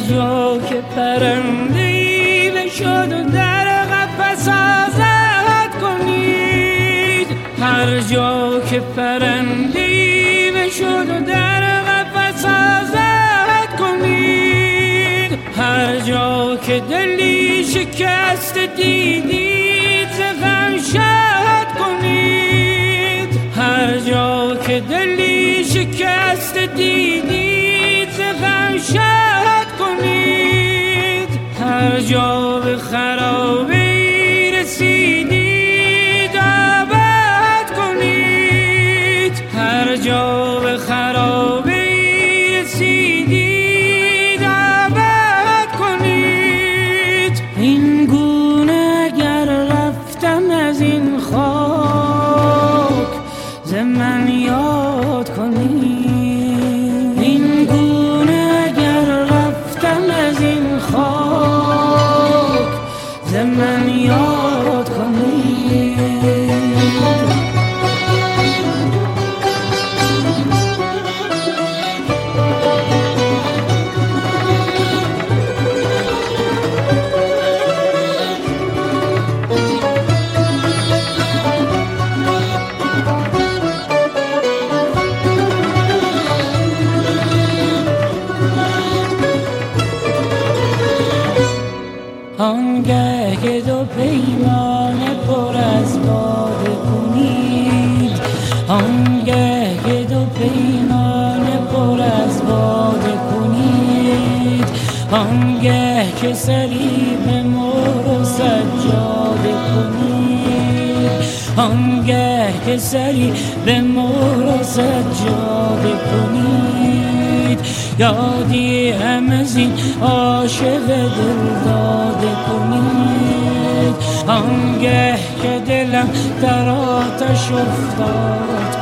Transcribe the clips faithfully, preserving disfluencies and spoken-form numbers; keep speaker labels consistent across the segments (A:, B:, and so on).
A: جا که پرنده‌ای بشد و در قفس آزاد کنید، هر جا که پرنده‌ای بشد و در قفس آزاد کنید، هر جا که دلی شکست دیدید ز غم شاد کنید، هر جا که دلی شکست دیدید ز غم شاد کنید، هر جا به خرابی رسیدید آباد کنید، هر جا به خرابی رسیدید آباد کنید. این گونه اگر رفتم از این خاک ز من یاد کنید، این گونه اگر رفتم از این خاک ز من یاد کنید. آنگه که دو پیمانه پر از باده کنید، آنگه که دو پیمانه پر از باده کنید، آنگه که سری به مهر و سجاده کنید، آنگه که سری به مهر و سجاده کنید، یادی هم از این عاشق دل داده کنید، آنگه که دلم در آتش افتاد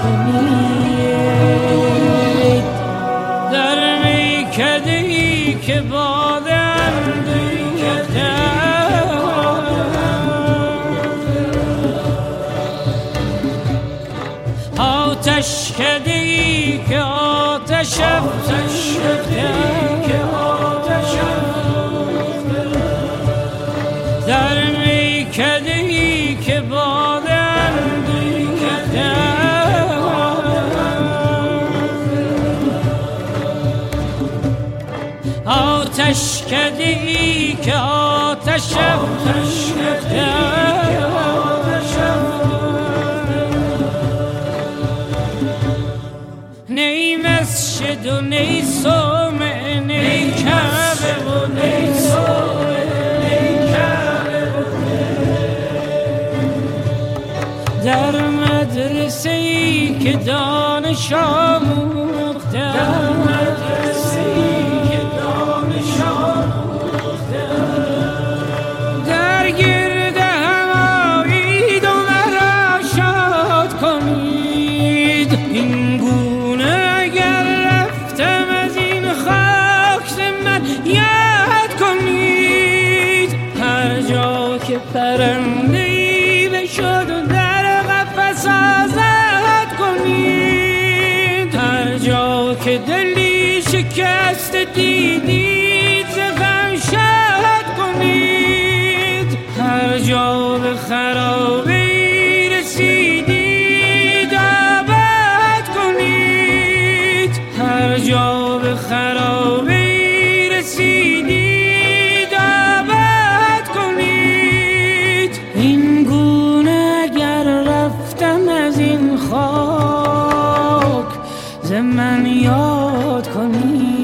A: کنید، در میکده‌ای که باده اندوده، آتش کده‌ای که آتش افروخته، در میکده‌ای که باده اندوده، آتش کده‌ای که آتش افروخته، نی مسجد و نی صومعه، نی کعبه و نی صومعه، نی کعبه و در مدرسه‌ای که دانش آموخته، در مدرسه‌ای که دانش آموخته، در گرد هم آیید و مرا شاد کنید. این گونه اگر رفتم از این خاک ز من یاد کنید، هر جا که پرنده‌ای بشد و در قفس آزاد کنید، هر جا که دلی شکست دیدید ز غم شاد کنید، هر جا به خرابی رسیدید آباد کنید، هر جا به خرابی رسیدید آباد کنید. این گونه اگر رفتم از این خاک ز من یاد کنید.